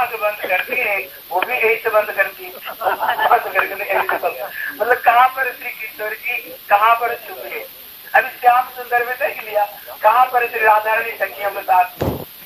आंख बंद करती है वो भी ऐसे बंद करती है, बंद करके मतलब कहाँ पर श्री किशोर की कहाँ पर छुप है। अभी श्याम सुंदर में देख लिया कहाँ पर श्री राधा रानी सखियों के साथ,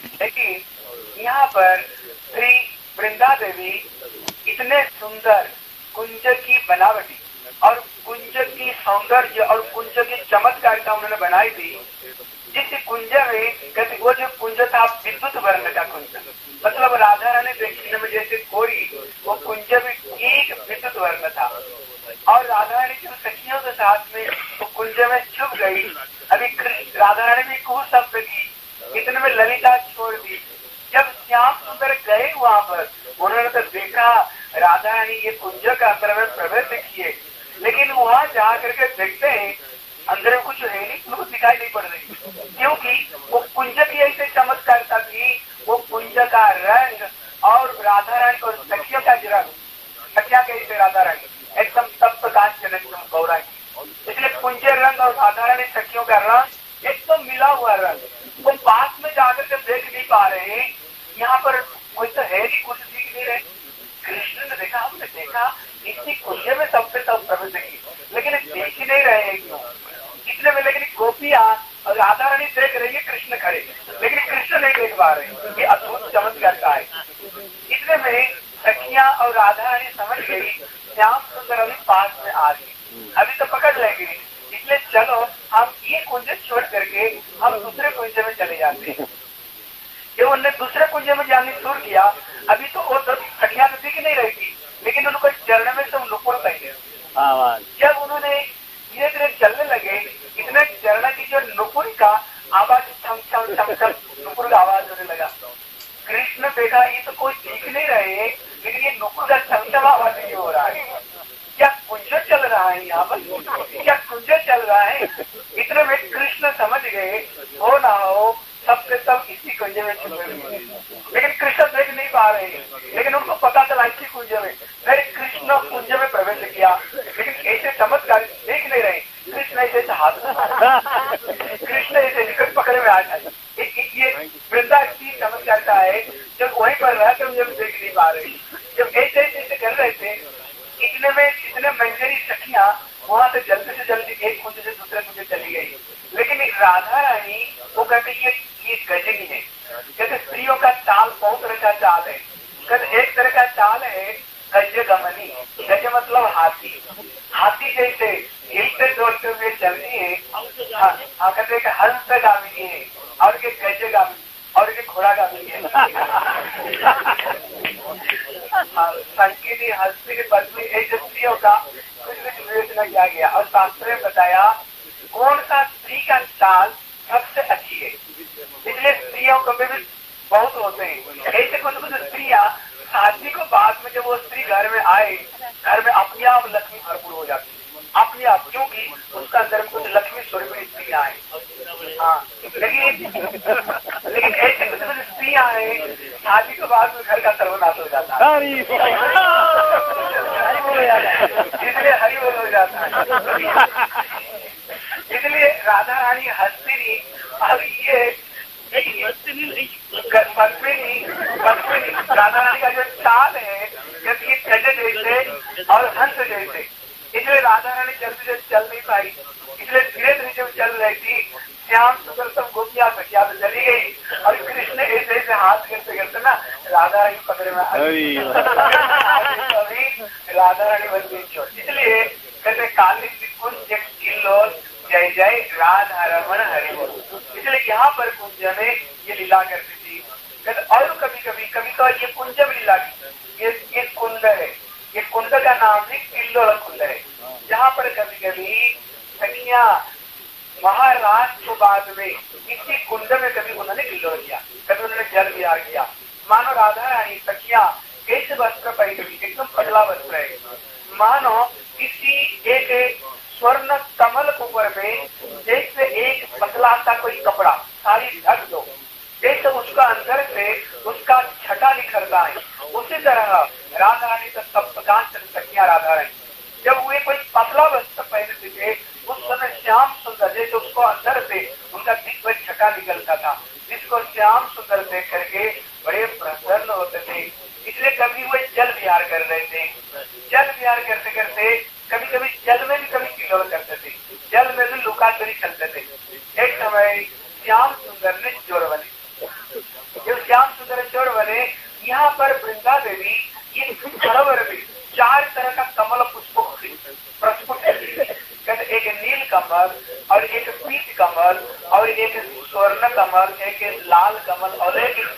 लेकिन यहाँ पर श्री वृंदा देवी इतने सुंदर कुंज की बनावटी और कुंज की सौंदर्य और कुंज की चमत्कारिता उन्होंने बनाई थी। जिस कुंज में कहते वो जो कुंज था विद्युत वर्ण का कुंज, मतलब राधा रानी देखने में जैसे कोई वो कुंज भी ठीक विद्युत वर्ण था। और राधा रानी की सखियों के साथ में वो कुंज में छुप गई। अभी राधा रानी भी खूब शब्द की, इतने में ललिता छोड़ दी। जब श्याम सुंदर गए वहां पर उन्होंने तो देखा राधा रानी ये कुंज का अंदर में प्रवेश किए, लेकिन वहां जा करके देखते हैं अंदर में कुछ है नहीं, उनको दिखाई नहीं पड़ रही, क्योंकि वो कुंज की ऐसे चमत्कारता थी। वो कुंज का रंग और राधा रानी और सखियों का रंग, सखिया कैसे राधा रानी एकदम तप्त कांचन एकदम गौरा की, इसलिए कुंज रंग और राधा रानी सखियों का रंग एकदम मिला हुआ रंग। वो पास में जाकर के देख नहीं पा रहे, यहाँ पर कोई तो है नहीं, कुछ दिख नहीं रहे। कृष्ण ने देखा, हमने देखा इतनी कुंज में सबसे सब प्रवेश की, लेकिन देख ही नहीं रहे हैं क्यों इतने में। लेकिन गोपियां और राधा रानी देख रही है कृष्ण खड़े, लेकिन कृष्ण नहीं देख पा रहे। ये अद्भुत चमत्कार का है। इतने में सखियां और राधा रानी समझ गई श्याम सुंदर अभी पास में आ गई, अभी तो पकड़ लेगी, इसलिए चलो हम ये कुंज छोड़ करके हम दूसरे कुंज में चले जाते हैं। जब उन्होंने दूसरे कुंज में जाने शुरू किया, अभी तो वो सखियां तो दिख नहीं रही थी, लेकिन उनको चरण में सब नुपुर लगे। जब उन्होंने धीरे धीरे चलने लगे, इतने चरण की जो नुपुर का आवाज छम छम छम छम नुपुर का आवाज होने लगा। कृष्ण देखा ये तो कोई दिख नहीं रहे, लेकिन ये नुपुर का छम छम आवाज क्यों हो रहा है? क्या कुंज चल रहा है यहाँ पर? क्या कुंज चल रहा है? इतने में कृष्ण समझ गए हो ना हो सबसे सब इसी कुंज में छुपे हुए, लेकिन कृष्ण देख नहीं पा रहे, लेकिन उनको पता चला इसी कुंज में। फिर कृष्ण कुंज में प्रवेश किया, लेकिन ऐसे चमत्कार देख नहीं रहे। कृष्ण ऐसे हाथ कृष्ण ऐसे निकट पकड़े में आ जाए। ये वृंदा की चमत्कारिता है, जब वहीं पर रह कर जब देख नहीं पा रहे, जब ऐसे ऐसे कर रहे थे, इतने में इतने मंजरी सखियां वहां से जल्दी एक कुंज से दूसरे कुंज चली गई। लेकिन राधा रानी वो कहते ये गजनी है, कहते स्त्रियों का चाल बहुत तरह का चाल है। कहते एक तरह का चाल है गज गमनी, गज मतलब हाथी, हाथी जैसे हिलते दौड़ते हुए चलती है। हाँ कहते हंस गामिनी है, और के गज गामिनी, और के घोड़ा गामिनी है। संकीर्णी हस्ती पत्नी ऐसे स्त्रियों का कुछ विवेचना किया गया, और शास्त्र में बताया कौन सा स्त्री का चाल सबसे अच्छी है। इसलिए स्त्रियों को भी बहुत होते हैं ऐसे कुछ स्त्रियां शादी को बाद में जब वो स्त्री घर में आए, घर में अपने आप लक्ष्मी भरपूर हो जाती है अपने आप, क्योंकि उसका अंदर में कुछ लक्ष्मी स्वरूप स्त्रियां हैं। हाँ लेकिन ऐसे कुछ स्त्रियां हैं शादी के बाद में घर का सर्वनाश हो जाता है, इसलिए हरि बोल हो जाता है। इसलिए राधा रानी हस्तिनी और ये राधा रानी का जो चाल है जैसे ये गज जैसे और हंस जैसे, इसलिए राधा रानी जल्दी से चल नहीं पाई, इसलिए धीरे धीरे जब चल रही थी श्याम सुंदर सब गोपियां सखिया तो चली गई, और कृष्ण ऐसे ऐसे हाथ करते करते ना राधा रानी पकड़े में राधा रानी बन गई छोड़। इसलिए कहते काली कुंज किल्लोल जय जय राधा रमन हरि बोल। इसलिए यहाँ पर कुंज में ये लीला करती थी। और कभी तो ये कुंज में लीला की, ये कुंड है, ये कुंड का नाम भी किल्लोल कुंड है, जहाँ पर कभी सखियां महाराज को बाद में इसी कुंड में कभी उन्होंने किल्लोल किया, कभी उन्होंने जल विहार किया। मानो राधा रानी सखियां कैसे वस्त्र पहनी हुई, एकदम पतला वस्त्र है, मानो किसी एक स्वर्ण कमल ऊपर में जैसे एक पतला सा कोई कपड़ा सारी ढक दो, जैसे उसका अंदर से उसका छटा निखरता है, उसी तरह राधा रानी तो सप्तकांत सखियां राधा रानी जब वे कोई पतला वस्त्र पहनते थे उस समय श्याम सुंदर जैसे उसको अंदर से उनका दिव्य छटा निकलता था, जिसको श्याम सुंदर देख करके बड़े प्रसन्न होते थे। जब श्याम सुंदर चोर बने, यहाँ पर वृंदा देवी ये सरोवर में 4 तरह का कमल पुष्पों प्रस्फुट कहते, एक नील कमल और एक पीत कमल और एक स्वर्ण कमल, एक लाल कमल और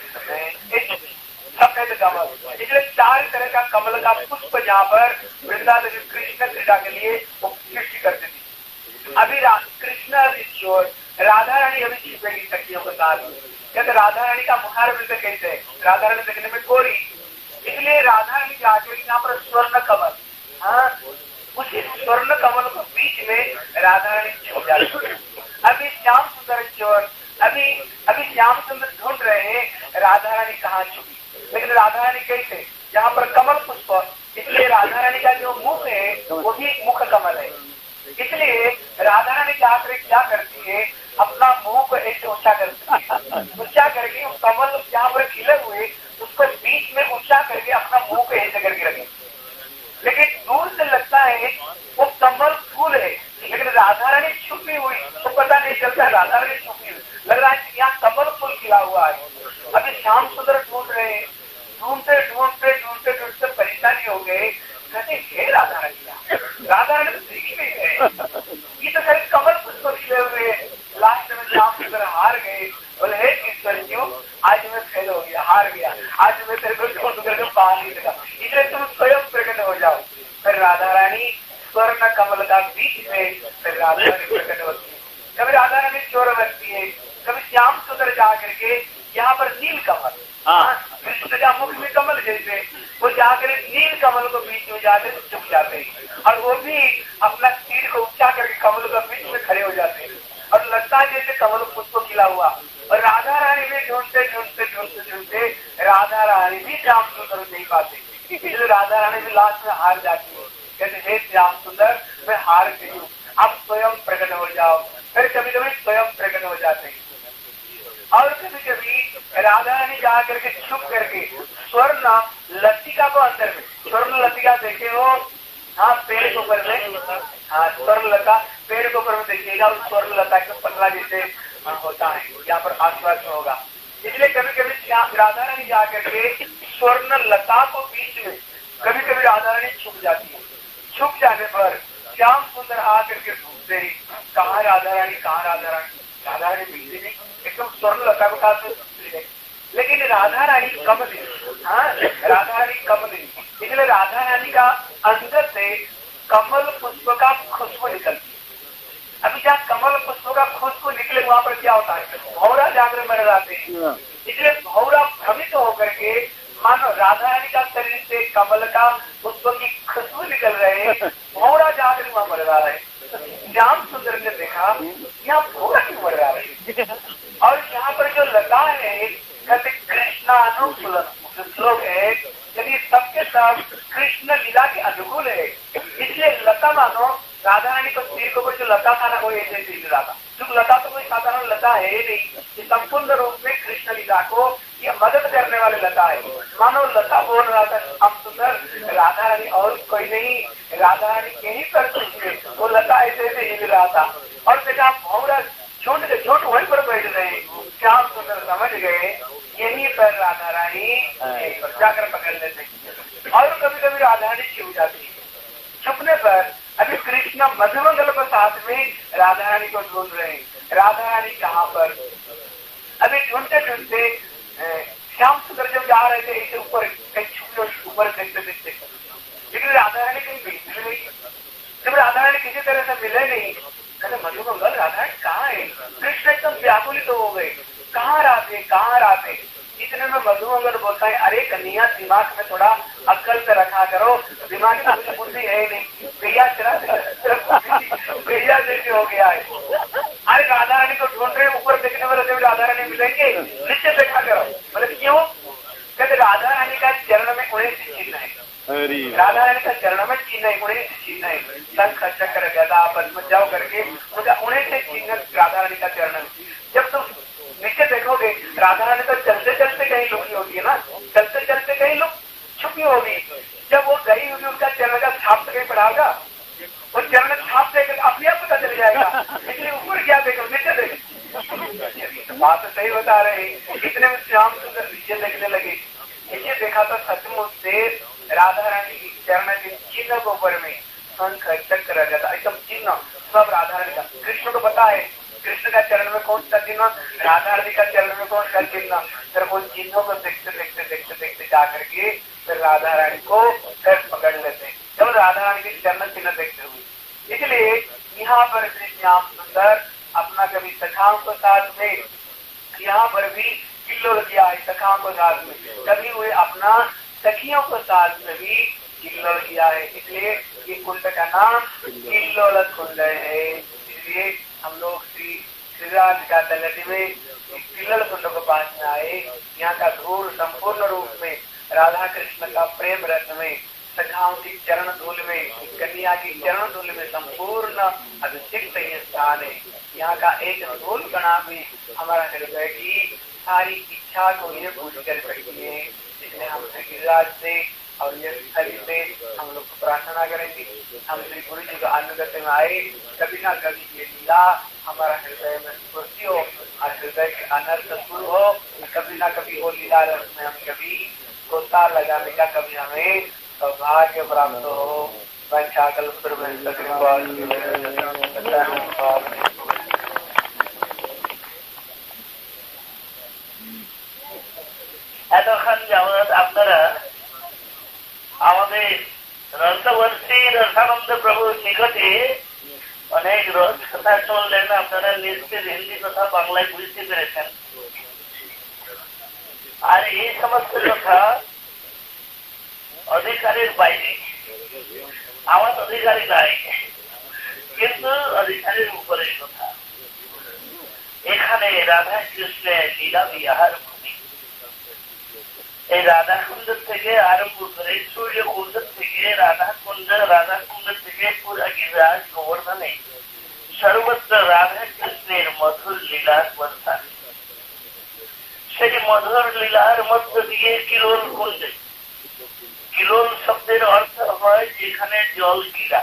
एक सफेद कमल। इसलिए 4 तरह का कमल का पुष्प जहाँ पर वृंदा देवी कृष्ण क्रीड़ा के लिए वो सृष्टि करती थी। अभी कृष्ण चोर, राधा रानी अभी छिपेगी सखियों के साथ। कहते राधा रानी का मुखारविंद कैसे, राधा रानी देखने में गोरी, इसलिए राधा रानी जाके यहाँ पर स्वर्ण कमल, हाँ उसी स्वर्ण कमल को बीच में राधा रानी छुप जाती है। अभी श्याम सुंदर चोर, अभी श्याम सुंदर ढूंढ रहे हैं राधा रानी कहाँ छुपी, लेकिन राधा रानी कैसे, जहाँ पर कमल पुष्प, इसलिए राधा रानी का जो मुख है वो भी मुख कमल है। इसलिए राधा रानी जाकर क्या करती है, अपना मुंह को ऐसे ऊंचा करती है, ऊंचा करके उस कमल जहाँ पर खिले हुए उसको बीच में ऊंचा करके अपना मुंह को ऐसे करके रखे। लेकिन दूर से लगता है वो कमल फूल है, लेकिन राधा रानी छुपी हुई तो पता नहीं चलता राधा रानी छुपी हुई, लग रहा है यहाँ कमल फूल खिला हुआ है। अभी श्याम सुंदर ढूंढ रहे हैं, ढूंढते ढूंढते ढूंढते ढूंढते परेशानी हो गए। कहते हे राधा रानी तो दिख नहीं है, ये तो सारे कमल पुष्प खिले हुए। लास्ट में श्याम सुंदर हार गए, बोले हे ईश्वर क्यों, आज मैं फेल हो गया, हार गया, आज मैं तेरे को ढूंढ करके पा नहीं सका, इसलिए तुम स्वयं प्रकट हो जाओ। फिर राधा रानी स्वर्ण कमल का बीच में फिर राधा रानी प्रकट होती है। कभी राधा रानी चोर बनती है, कभी श्याम सुंदर जा करके यहाँ पर नील कमल, कृष्ण का मुख में कमल जैसे, वो जाकर नील कमल को बीच में जाकर चुप जाते हैं, और वो भी अपना सिर को ऊंचा करके कमल के बीच में खड़े हो जाते हैं, और लगता है जैसे कमल पुष्प खिला हुआ। और राधा रानी भी ढूंढते ढूंढते ढूंढते ढूंढते राधा रानी भी श्याम सुंदर नहीं पाते, इसलिए राधा रानी भी लास्ट में हार जाती है। कहते हे श्याम सुंदर मैं हार गई हूँ, आप स्वयं प्रकट हो जाओ। फिर कभी कभी स्वयं प्रकट हो जाते हैं, और कभी कभी राधा रानी जा करके छुप करके स्वर्ण लतिका को अंदर में, स्वर्ण लतिका देखे हो, हाँ पेड़ के ऊपर में, हाँ स्वर्ण लता पेड़ के ऊपर में देखिएगा, उस स्वर्ण लता के पतला जैसे होता है, यहाँ पर आसपास में होगा। इसलिए कभी कभी राधा रानी जा करके स्वर्ण लता को बीच में कभी कभी राधा रानी छुप जाती है। छुप जाने पर श्याम सुंदर आकर के ढूंढते ही कहाँ राधा रानी, कहाँ राधा रानी, राधा रानी मिलती नहीं, एकदम स्वर्ण लता को पास है, लेकिन राधा रानी कमल है, हाँ राधा रानी कमल है, इसलिए राधा रानी का अंदर से कमल पुष्प का खुशबू निकलती है। अभी जहाँ कमल पुष्प का खुशबू निकले वहाँ पर क्या होता है, भौरा जागरण में जाते हैं, इसलिए भौरा भ्रमित होकर के मानो राधा रानी का शरीर से कमल का पुष्प की खुशबू निकल रहे हैं, भौरा जागरण वहाँ मर रहा है। श्याम सुंदर ने देखा यहाँ भौरा क्यों मर रहा है, और यहाँ पर जो लता है कहते कृष्णानुकूल श्लोक है, यदि सबके सब कृष्ण लीला के अनुकूल है, इसलिए लता मानो राधा रानी को सिर को जो लता था ना वो ऐसे लीला था, जो लता तो कोई साधारण लता है नहीं, ये संपूर्ण रूप में कृष्ण लीला को ये मदद करने वाले लता है। मानो लता बोल रहा था हम सुंदर राधा रानी और कोई नहीं, राधा रानी के ही पर वो लता ऐसे ऐसे हिल रहा था, और देखा भौरा झूठ वहीं पर बैठ गए। श्याम सुंदर समझ गए यहीं पर राधा रानी जाकर पकड़ लेते। और कभी कभी राधा रानी छुप जाती है, छुपने पर अभी कृष्ण मधुमंगल के साथ में राधा रानी को ढूंढ रहे हैं, राधा रानी कहाँ पर। अभी ढूंढते ढूंढते श्याम सुंदर जब जा रहे थे ऐसे ऊपर कहीं छुपे ऊपर देखते देखते, लेकिन राधा रानी कहीं मिल नहीं। जब राधा रानी किसी तरह से मिले नहीं, कहते मधुमंगल राधा रानी कहाँ है, कृष्ण एकदम व्याकुलित हो गए, कहाँ राधे कहाँ राधे। इतने में मधुमंगल बोलता है अरे कन्हैया दिमाग में थोड़ा अक्ल से रखा करो, दिमाग में कुछ बुद्धि है नहीं, भैया भैया जैसे हो गया है। अरे राधा रानी को ढूंढ रहे ऊपर देखने वाले जब राधा रानी मिलेंगे नीचे देखा करो। बोले क्यों, कहते राधा रानी का चरण में उन्हें चिन्ह है, राधा रानी का चरण में चिन्ह है, उन्हें चिन्ह है, शंख चक्र गदा पद्म जाओ करके उन्हें से चिन्ह राधा रानी का चरण में। जब तुम नीचे देखोगे राधा रानी तो चलते चलते कहीं लुकी होगी ना, चलते चलते कहीं लुक छुपी होगी। जब वो गई होगी उनका चरण का छाप तो कहीं पड़ागा, वो चरण छाप देकर अपने आप पता चल जाएगा, इसलिए ऊपर क्या देखो नीचे देखो। बात तो सही बता रहे हैं। इतने में श्याम सुंदर नीचे देखने लगे। नीचे देखा तो सचमुच से राधा रानी की चरण के चिन्ह के ऊपर में शंख चक्र गदा एकदम चिन्ह सब राधा रानी का। कृष्ण को पता है कृष्ण का चरण में कौन सा चिन्ह, राधा रानी का चरण में कौन सा चिन्ह। फिर वो चिन्हों को देखते देखते देखते देखते जा करके फिर राधा रानी को फिर पकड़ लेते जब राधा रानी के चरण चिन्ह देखते हुए। इसलिए यहाँ पर श्री श्याम सुंदर अपना कभी सखाओं के साथ में यहाँ पर भी किल्लोल किया है, सखाओं के साथ में कभी हुए अपना सखियों के साथ में भी किल्लोल किया है। इसलिए ये कुंड का नाम किल्लोल कुंड है। इसलिए हम लोग श्रीराज का तलटी में किल्लोल कुंड के पास में आए। यहाँ का धूल संपूर्ण रूप में राधा कृष्ण का प्रेम रस में, सखाओं की चरण धूल में, कन्या की चरण धूल में संपूर्ण अभिषिक्त ये स्थान है। यहाँ का एक धूल कणा भी हमारा हृदय की सारी इच्छा को ये पूरी कर सकती है। इसलिए हम श्री गिरिराज से और ये स्थली से हम लोग प्रार्थना करेंगे। हम श्री गुरु जी का अनुगत्य में आए, कभी ना कभी ये लीला हमारा हृदय में स्फूर्ति हो और हृदय के अनर्थ दूर हो। कभी ना कभी वो लीला रस में हम कभी गोता लगाने का कभी हमें सौभाग्य प्राप्त हो। এতক্ষণ যাবৎ আপনারা আমাদের রসবর্ষী রসানন্দ প্রভুর নিকটে অনেক রস কথা শুনলেন। আপনারা নিশ্চিত হিন্দি কথা বাংলায় বুঝতে পেরেছেন। আর এই সমস্ত কথা অধিকারের বাইরে, আমার অধিকারী নাই, কিন্তু অধিকারের উপরের কথা। এখানে রাধা কৃষ্ণের লীলা বিহার ভূমি। এই রাধা কুণ্ড থেকে আরম্ভ করে সূর্য কুণ্ড থেকে রাধা কুণ্ড থেকে পুরা গিরিরাজ গোবর্ধনে সর্বত্র রাধা কৃষ্ণের মধুর লীলার বর্ষা। সেই মধুর লীলার মধ্য দিয়ে কিলোল কুণ্ডে, কিলোল শব্দের অর্থ হয় যেখানে জল ক্রীড়া।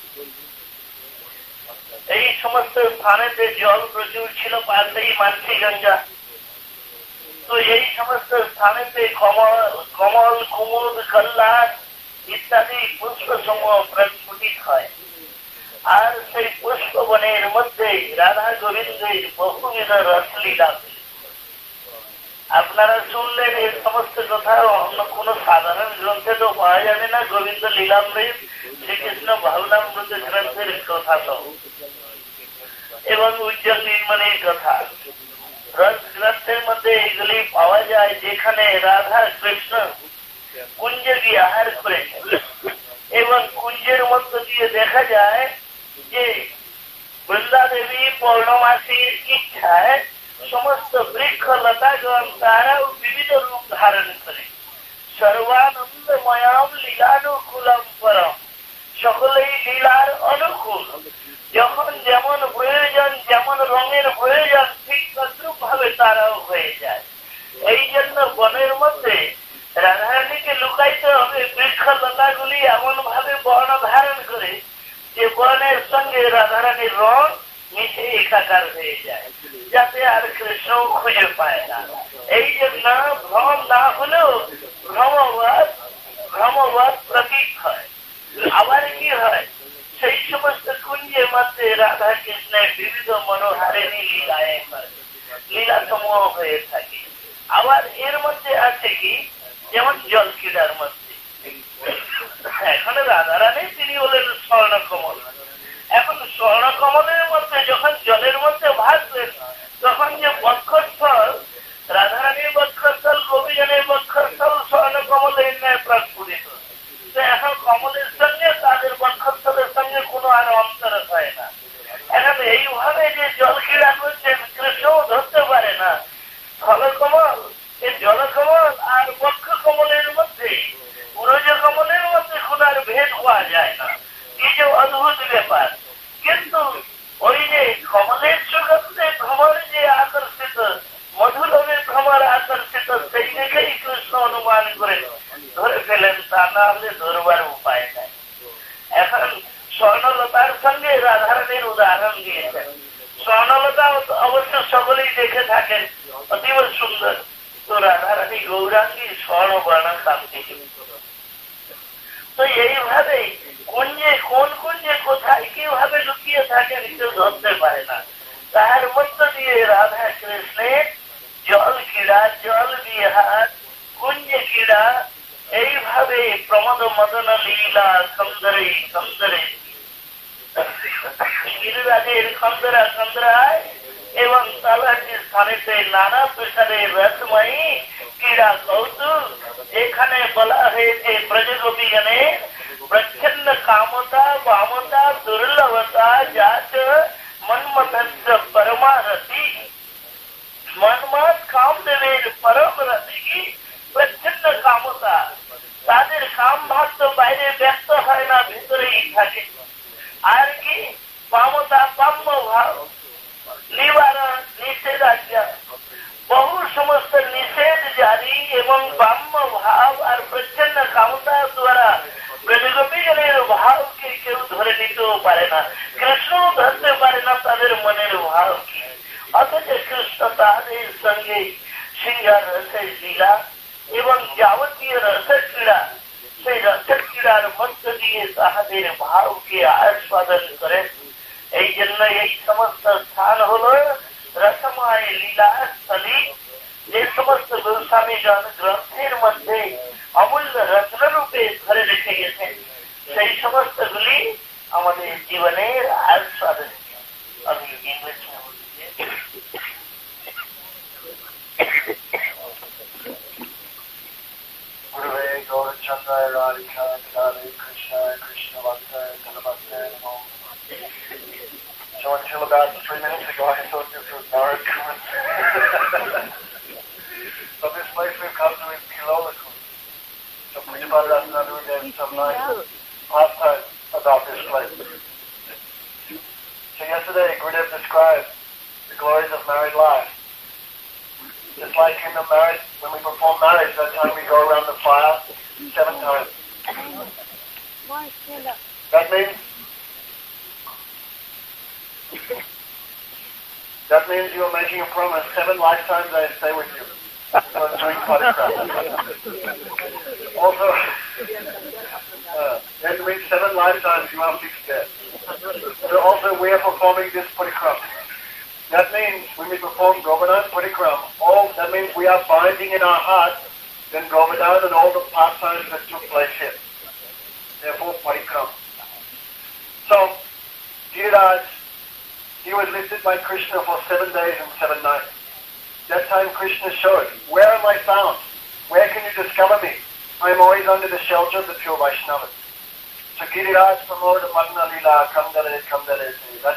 এই সমস্ত স্থানেতে জল প্রচুর ছিল, পাশেই মানসী গঙ্গা। তো এই সমস্ত স্থানেতে কমল কুমুদ কল্লাদ ইত্যাদি পুষ্প সমূহ প্রস্ফুটিত হয়। আর সেই পুষ্প বনের মধ্যে রাধা গোবিন্দের বহুবিধ রসলীলা। আপনারা শুনলেন এই সমস্ত কথা অন্য কোন সাধারণ গ্রন্থে তো পাওয়া যাবে না। গোবিন্দ লীলামৃত, শ্রীকৃষ্ণ ভাবনামৃত গ্রন্থের কথা সহ এবং উজ্জ্বল নির্মাণের কথা রস গ্রন্থের মধ্যে এগুলি পাওয়া যায়, যেখানে রাধা কৃষ্ণ কুঞ্জে বিহার করেছে। এবং কুঞ্জের মধ্য দিয়ে দেখা যায় যে বৃন্দা দেবী পৌর্ণমাসীর ইচ্ছায় সমস্ত বৃক্ষ লতাগণ তারাও বিবিধ রূপ ধারণ করে সর্বানন্দময়াম লীলানুকূলম পরম, সকলেই লীলার অনুকূল। যখন যেমন প্রয়োজন, যেমন রঙের প্রয়োজন, ঠিক তদ্রুপ ভাবে তারাও হয়ে যায়। এই জন্য বনের মধ্যে রাধারানীকে লুকাইতে হবে। বৃক্ষ লতাগুলি এমন ভাবে বর্ণ ধারণ করে যে বনের সঙ্গে রাধারানীর রং মিশে একাকার হয়ে যায়, যাতে আর কৃষ্ণ খুঁজে পায় না। এই জন্য ভ্রম না হলেও ভ্রমবাদ প্রতীক হয়। আবার কি হয়, সেই সমস্ত কুঞ্জের মধ্যে রাধা কৃষ্ণের বিবিধ মনোহারিণী লীলা সমূহ হয়ে থাকে। আবার এর মধ্যে আছে কি, যেমন জল ক্রীড়ার মধ্যে এখন রাধারানী তিনি হলেন স্বর্ণকমল। এখন স্বর্ণকমলের মধ্যে যখন জলের মধ্যে ভাসবেন, তখন যে বক্ষস্থল, রাধারানীর বক্ষস্থল, গোপীজনের বক্ষস্থল স্বর্ণকমলের ন্যায় প্রস্ফুটিত। তো এখন কমলের সঙ্গে তাদের বক্ষস্থলের সঙ্গে কোনো আর অন্তর হয় না। এখন এইভাবে যে জল ক্রীড়া করছেন, কৃষ্ণও ধরতে পারে না। স্থলকমল, এই জলকমল আর বক্ষ কমলের মধ্যে, পুরজ কমলের মধ্যে কোন আর ভেদ পাওয়া যায় না। এই যে অদ্ভুত ব্যাপার। কিন্তু ওই যে কমলের সুগন্ধে ভ্রমর যে আকর্ষিত, মধুলভের ভ্রমর আকর্ষিত, সেই দেখেই কৃষ্ণ অনুমান করে ধরে ফেলেন, তা না হলে ধরবার উপায় নাই। এখন স্বর্ণলতার সঙ্গে রাধারানীর উদাহরণ দিয়েছেন। স্বর্ণলতা অবশ্য সকলেই দেখে থাকেন, অতীব সুন্দর। তো রাধারানী গৌরাঙ্গী স্বর্ণবর্ণ কান্তি। তো এইভাবে কোন কুঞ্জে কোথায় কিভাবে লুকিয়ে থাকে কেউ ধরতে পারে না। তার মধ্য দিয়ে রাধা কৃষ্ণের জল ক্রীড়া, জল বিহার, কুঞ্জে ক্রীড়া, এইভাবে প্রমোদ মদন লীলা সুন্দরী সুন্দরী গিরিরাজের খন্দরা খন্দরায় এবং তালাটি স্থানেতে নানা প্রকারের রসময়ী ক্রীড়া কৌতুক। এখানে বলা হয়েছে ব্রজগোপীগণে প্রচ্ছন্ন কামতা বামতা দুর্লভতা জাত মন্মথস্য পরমারতি। মন্মথ কামদেবের পরম রতি প্রচ্ছন্ন কামতা, তাদের কাম ভাগ তো বাইরে ব্যক্ত হয় না, ভিতরেই থাকে। আর কি বামতা, বাম্য ভাব, নিবারণ নিষেধাজ্ঞা, বহু সমস্ত নিষেধ জারি এবং বাম্য ভাব আর প্রচ্ছন্ন কামতার দ্বারা ব্রজগোপীগণের ভাবকে কেউ ধরে নিতেও পারে না, কৃষ্ণও ধরতে পারে না তাদের মনের ভাবকে। অথচ কৃষ্ণ তাহাদের সঙ্গে সিংহার রসের লীলা এবং যাবতীয় রসের ক্রীড়া, সেই রসের ক্রীড়ার মধ্য দিয়ে তাহাদের ভাবকে আস্বাদন করেন। এই জন্য এই সমস্ত স্থান হল রসময় লীলা স্থলী। যে সমস্ত গোস্বামীগণ গ্রন্থের মধ্যে অমূল্য রত্নরূপে ধরে রেখে গেছেন, সেই সমস্ত গুলি আমাদের জীবনের আস্বাদন। আমি ইংরেজি Gurave Gaurachandra Radhika Radhe Krishna Krishna Bhakta Dhanabhakta Namo. So until about 3 minutes ago I thought this was Narad Kund. So this place we've come to is Kilola Kund. So Pujapad Ratnadu gave some nice pastime about this place. So yesterday Gurudev described the glories of married life. Just like in the marriage, when we perform marriage, that time we go around the fire 7 times. That means you are making a promise 7 lifetimes I stay with you. So doing parikrama. Also, that means 7 lifetimes you are fixed there. So also we are performing this parikrama. That means when we perform Govardhan Parikram, that means we are binding in our heart then Govardhan and all the pastimes that took place here. Therefore Parikram. So, Giriraj, he was lifted by Krishna for 7 days and 7 nights. That time Krishna showed, where am I found? Where can you discover me? I am always under the shelter of the pure Vaishnavas. So Giriraj Pramoda Magna Lila Kamdare Kamdare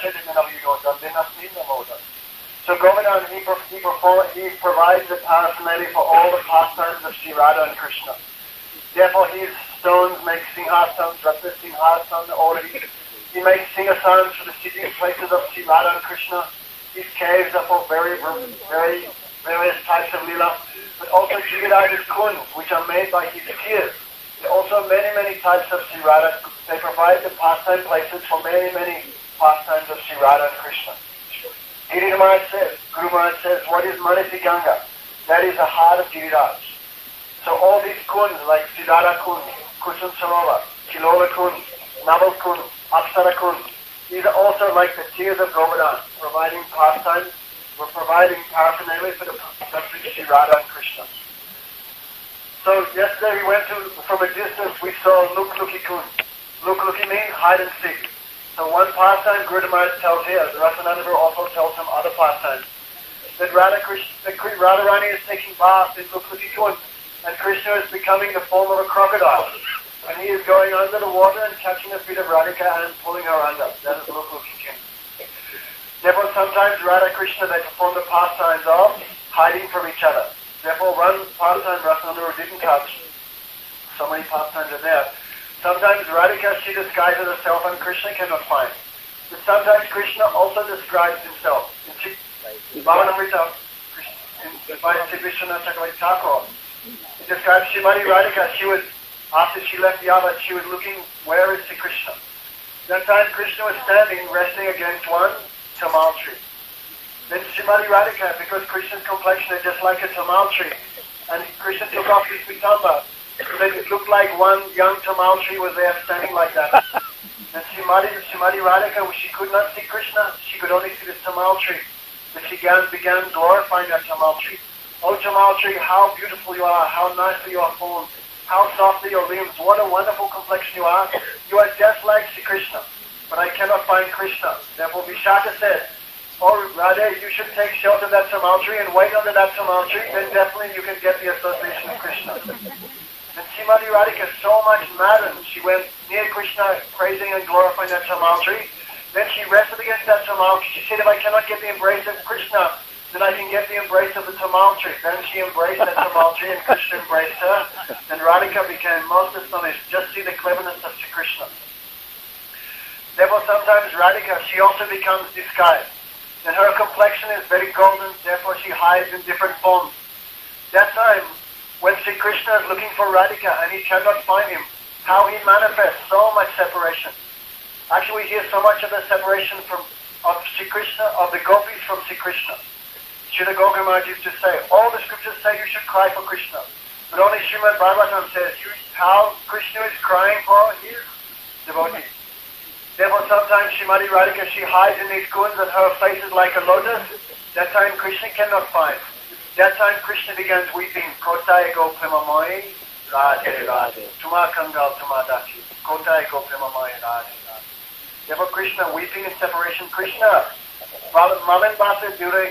So Govardhan, he provides the paraphernalia for all the pastimes of Sri Radha and Krishna. Therefore his stones make singhasans, Ratna Singhasan, he makes singhasans for the sitting places of Sri Radha and Krishna. His caves are for very various types of lila. But also Giriraj's kunds, which are made by his tears. There are also many types of Sri Radha. They provide the pastime places for many pastimes of Sri Radha and Krishna. Guru Maharaj says, what is Manasi Ganga? That is the heart of Giriraj. So all these kunds like Siddhara Kund, Kusum Sarova, Kilola Kund, Naval Kund, Apsara Kund, these are also like the tears of Govardhan, providing pastimes, we're providing paraphernalia for the Sri Radha and Krishna. So yesterday we went from a distance, we saw Luk-Luki Kund. Luk-Luki means hide and seek. So one pastime Guru Maharaj tells here, Rasananda also tells some other pastimes, that Radharani is taking bath in Luk-Luki Kund, and Krishna is becoming the form of a crocodile. And he is going under the water and catching the feet of Radhika and pulling her under. That is Luk-Luki Kund. Therefore sometimes Radha Krishna, they perform the pastimes of hiding from each other. Therefore one pastime Rasananda didn't touch. So many pastimes are there. Sometimes Radhika, she disguises herself and Krishna cannot find. But sometimes Krishna also describes himself. In Bhavanamrita, by Sri Vishwanath Chakravarti Thakur, he describes Srimati Radhika, after she left Yava, she was looking, where is Sri Krishna? That time Krishna was standing, resting against one tamal tree. Then Srimati Radhika, because Krishna's complexion is just like a tamal tree, and Krishna took off his pitamba, so that it looked like one young tamal tree was there standing like that. And Srimati Radhika, she could not see Krishna, she could only see the tamal tree. But she began glorifying that tamal tree. Oh tamal tree, how beautiful you are, how nicely you are formed, how softly your limbs, what a wonderful complexion you are. You are just like Sri Krishna, but I cannot find Krishna. Therefore Vishaka said, oh Radha, you should take shelter of that tamal tree and wait under that tamal tree, then definitely you can get the association of Krishna. And Srimati Radhika so much maddened, she went near Krishna praising and glorifying that tamal tree. Then she rested against that tamal tree. She said, if I cannot get the embrace of Krishna, then I can get the embrace of the tamal tree. Then she embraced that tamal tree and Krishna embraced her. And Radhika became most astonished. Just see the cleverness of Sri Krishna. Therefore sometimes Radhika, she also becomes disguised. And her complexion is very golden, therefore she hides in different forms. That time, when Sri Krishna is looking for Radhika and he cannot find him, how he manifests so much separation. Actually, we hear so much of the separation of Sri Krishna, of the gopis from Sri Krishna. Srila Gokul Maharaj used to say, all the scriptures say you should cry for Krishna. But only Srimad Bhagavatam says how Krishna is crying for his devotees. Therefore sometimes Srimati Radhika, she hides in these kunds and her face is like a lotus. That time Krishna cannot find. That time Krishna begins weeping. Kotai go premamai, Radhe Radhe. Tuma kangal tuma dachi. Kotai go premamai, Radhe Radhe. Therefore Krishna weeping in separation. Krishna, Malin Basa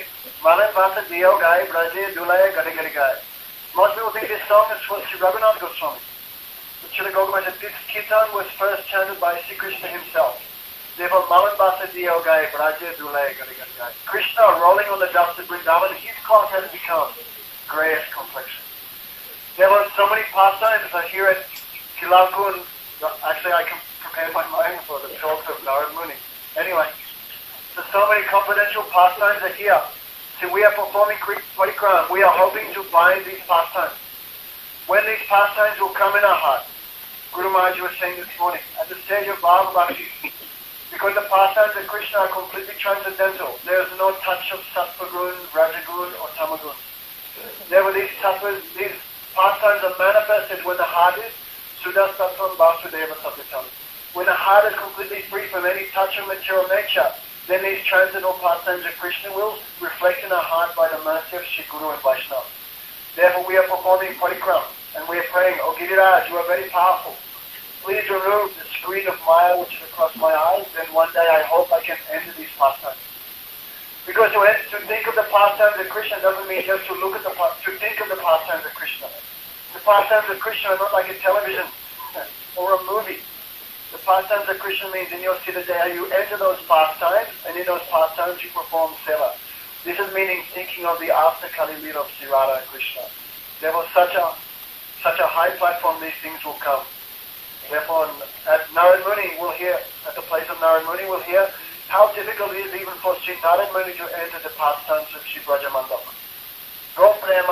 Dio Gai, Braje Dulaya Gade Gade Gai. Most people think this song is for Sri Raghunath Goswami. But Srila Gokul said this kirtan was first chanted by Sri Krishna himself. Therefore, Malin Basa Dio Gai, Braje Dulaya Gade Gade Gai. Krishna rolling on the dust of Vrindavan, his cloth has become greyish complexion. There were so many pastimes here at Kilavku, and actually I can prepare my mind for the talk of Narad Muni. Anyway, so many confidential pastimes are here. So we are performing Parikram. We are hoping to find these pastimes. When these pastimes will come in our heart, Guru Maharaj was saying this morning, at the stage of Bhava Bhakti, because the pastimes of Krishna are completely transcendental. There is no touch of Sattva Gun, Rajagun or Tamagun. Therefore these pastimes are manifested when the heart is Suddha Sattvam Vasudeva Sattvam. When the heart is completely free from any touch of material nature, then these transcendental pastimes of Krishna will reflect in our heart by the mercy of Sri Guru and Vaishnava. Therefore we are performing Parikram and we are praying, O Giriraj, you are very powerful. Please remove the screen of Maya which is across my eyes, then one day I hope I can enter these pastimes. Because to think of the pastimes of Krishna doesn't mean just to think of the pastimes of Krishna. The pastimes of Krishna are not like a television or a movie. The pastimes of Krishna means in your Siddha Deha you enter those pastimes, and in those pastimes you perform seva. This is meaning thinking of the after Kali Leela of Sri Radha and Krishna. Therefore such a high platform these things will come. Therefore at Narad Muni we'll hear, at the place of Narad Muni we'll hear how difficult it is even for Sri Narad Muni to enter the pastimes of Sri Brajamandapa. Go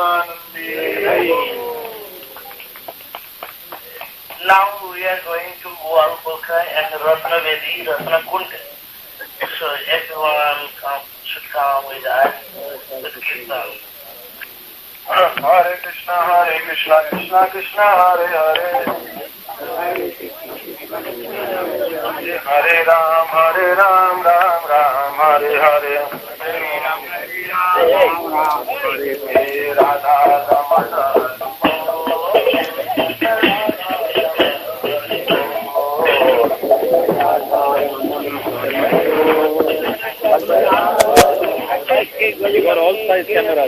Premanandi. Now we are going to Goalpurka and Ratnavedi, Ratnakund. So everyone should come with us with Kirtan. Hare Krishna, Krishna Krishna, Hare Hare. Hare Ram, Ram Ram, Hare Hare. Hare Radha Damodar. You got all size cameras.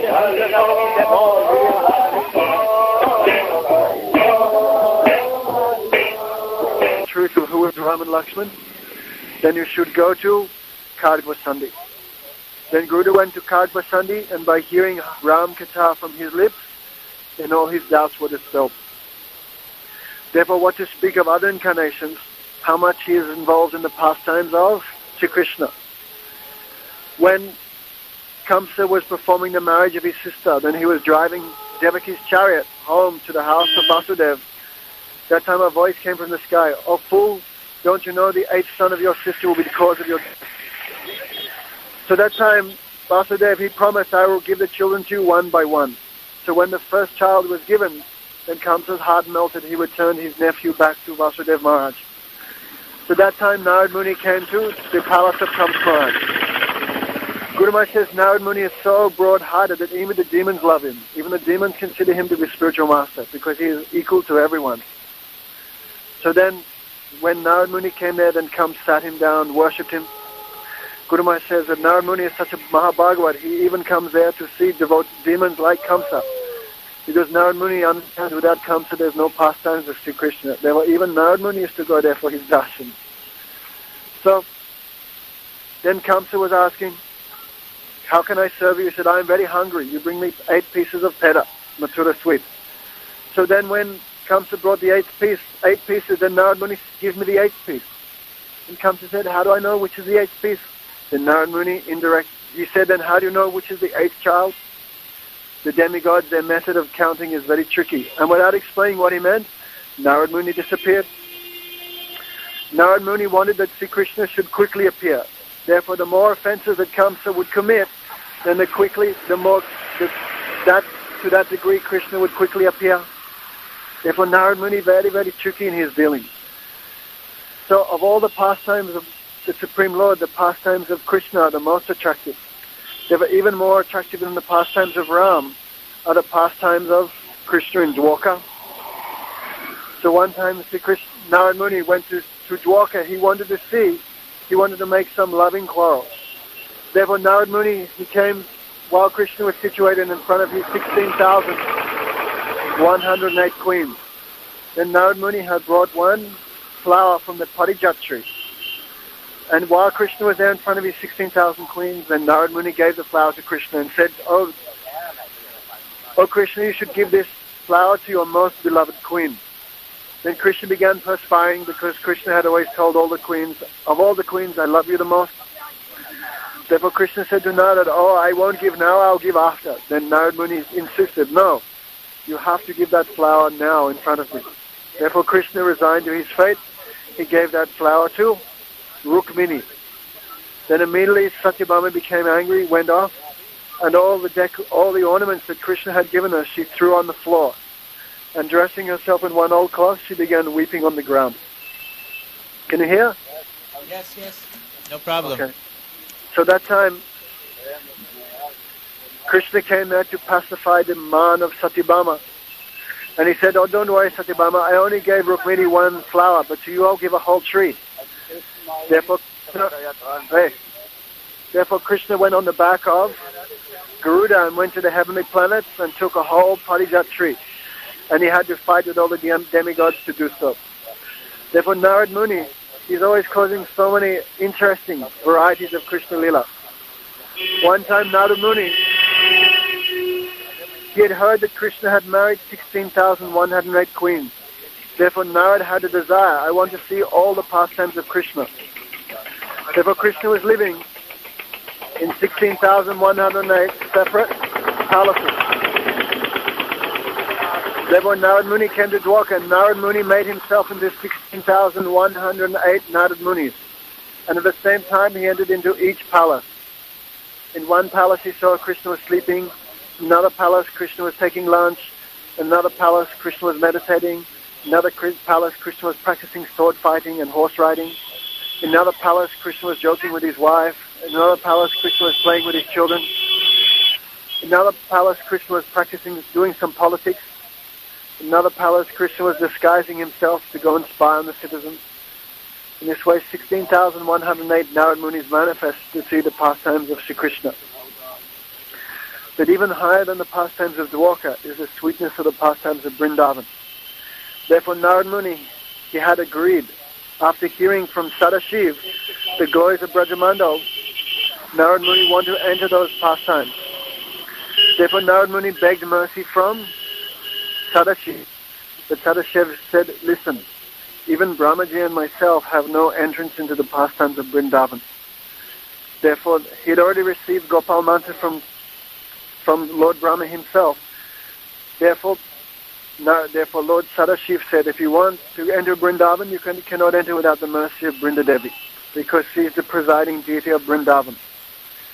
Truth of who is Ram and Lakshman, then you should go to Kadvasandi. Then Guru went to Kadvasandi, and by hearing Ram Katha from his lips, then all his doubts were dispelled. Therefore, what to speak of other incarnations, how much he is involved in the pastimes of Sri Krishna. When Kamsa was performing the marriage of his sister, then he was driving Devaki's chariot home to the house of Vasudeva. That time a voice came from the sky, "Oh fool, don't you know the eighth son of your sister will be the cause of your death?" So that time Vasudeva, he promised, I will give the children to you one by one. So when the first child was given, then Kamsa's heart melted. He returned his nephew back to Vasudeva Maharaj. So that time Narad Muni came to the palace of Kamsa Maharaj. Guru Maharaj says Narad Muni is so broad-hearted that even the demons love him. Even the demons consider him to be spiritual master because he is equal to everyone. So then when Narad Muni came there, then Kamsa sat him down, worshipped him. Guru Maharaj says that Narad Muni is such a Mahabhagavad, he even comes there to see demons like Kamsa. Because Narad Muni understands without Kamsa there's no pastimes of Sri Krishna. There were even Narad Muni used to go there for his darshan. So then Kamsa was asking, how can I serve you? He said, I'm very hungry. You bring me 8 pieces of peda, Mathura sweet. So then when Kamsa brought the 8 pieces, then Narad Muni gives me the 8th piece. And Kamsa said, how do I know which is the 8th piece? Then Narad Muni he said, then how do you know which is the 8th child? The demigods, their method of counting is very tricky. And without explaining what he meant, Narad Muni disappeared. Narad Muni wanted that Sri Krishna should quickly appear. Therefore, the more offenses that Kamsa would commit, then to that degree Krishna would quickly appear. Therefore, Narad Muni very, very tricky in his dealings. So, of all the pastimes of the Supreme Lord, the pastimes of Krishna are the most attractive. They were even more attractive than the pastimes of Ram are the pastimes of Krishna in Dwarka. So one time Narad Muni went to Dwarka. He wanted to make some loving quarrel. Therefore Narad Muni, he came while Krishna was situated in front of his 16,108 queens. Then Narad Muni had brought one flower from the Parijat tree. And while Krishna was there in front of his 16,000 queens, then Narad Muni gave the flower to Krishna and said, Oh Krishna, you should give this flower to your most beloved queen. Then Krishna began perspiring because Krishna had always told all the queens, of all the queens, I love you the most. Therefore Krishna said to Narad, I won't give now, I'll give after. Then Narad Muni insisted, no, you have to give that flower now in front of me. Therefore Krishna resigned to his fate. He gave that flower to Rukmini. Then immediately Satyabhama became angry, went off, and all the ornaments that Krishna had given her, she threw on the floor. And dressing herself in one old cloth, she began weeping on the ground. Can you hear? Yes. No problem. Okay. So that time, Krishna came there to pacify the man of Satyabhama. And he said, don't worry, Satyabhama, I only gave Rukmini one flower, but to you I'll give a whole tree. Therefore Krishna went on the back of Garuda and went to the heavenly planets and took a whole Parijat tree. And he had to fight with all the demigods to do so. Therefore Narad Muni, he's always causing so many interesting varieties of Krishna Lila. One time Narad Muni, he had heard that Krishna had married 16,108 queens. Therefore Narad had a desire, I want to see all the pastimes of Krishna. Therefore Krishna was living in 16,108 separate palaces. Therefore Narad Muni came to Dwarka, and Narad Muni made himself into 16,108 Narad Munis. And at the same time he entered into each palace. In one palace he saw Krishna was sleeping. In another palace Krishna was taking lunch. In another palace Krishna was meditating. In another palace Krishna was practicing sword fighting and horse riding. In another palace Krishna was joking with his wife. In another palace Krishna was playing with his children. In another palace Krishna was doing some politics. In another palace Krishna was disguising himself to go and spy on the citizens. In this way 16,108 Narad Munis manifest to see the pastimes of Sri Krishna. But even higher than the pastimes of Dwarka is the sweetness of the pastimes of Vrindavan. Therefore Narad Muni, he had agreed, after hearing from Sadashiv the glories of Brajamandal, Narad Muni wanted to enter those pastimes. Therefore Narad Muni begged mercy from Sadashiv. But Sadashiv said, listen, even Brahmaji and myself have no entrance into the pastimes of Vrindavan. Therefore he had already received Gopal Mantra from Lord Brahma himself. Therefore Lord Sadashiv said, if you want to enter Vrindavan, you cannot enter without the mercy of Brindadevi, because she is the presiding deity of Vrindavan.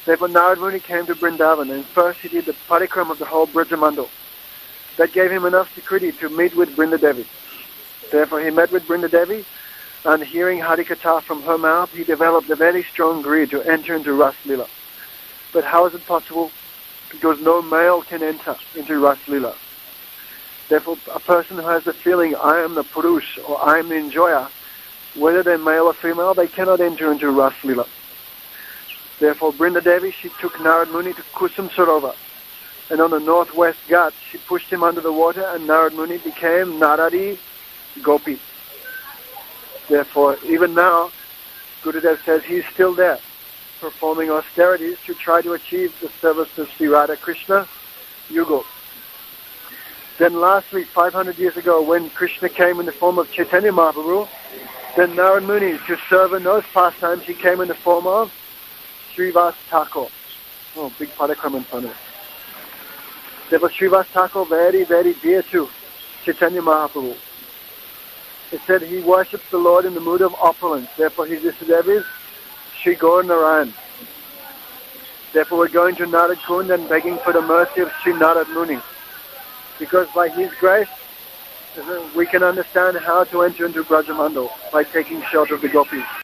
Therefore Narad Muni came to Vrindavan, and first he did the parikram of the whole Brajamandal. That gave him enough security to meet with Vrindadevi. Therefore he met with Vrindadevi, and hearing Harikatha from her mouth, he developed a very strong greed to enter into Ras Lila. But how is it possible? Because no male can enter into Ras Lila. Therefore, a person who has the feeling, I am the Purush, or I am the enjoyer, whether they're male or female, they cannot enter into Ras Lila. Therefore, Vrindadevi, she took Narad Muni to Kusum Sarovar. And on the northwest Ghats, she pushed him under the water, and Narad Muni became Naradi Gopi. Therefore, even now, Gurudev says he's still there, performing austerities to try to achieve the service of Sri Radha Krishna Yugal. Then lastly, 500 years ago, when Krishna came in the form of Chaitanya Mahaprabhu, then Narad Muni, to serve in those pastimes, he came in the form of Srivas Thakur. Oh, big parikram in front of it. There was Srivas Thakur, very, very dear to Chaitanya Mahaprabhu. It said he worships the Lord in the mood of opulence. Therefore his Istadev is Sri Gaur Narayan. Therefore we're going to Narad Kund and begging for the mercy of Sri Narad Muni. Because by his grace, we can understand how to enter into Brajamandal by taking shelter of the gopis.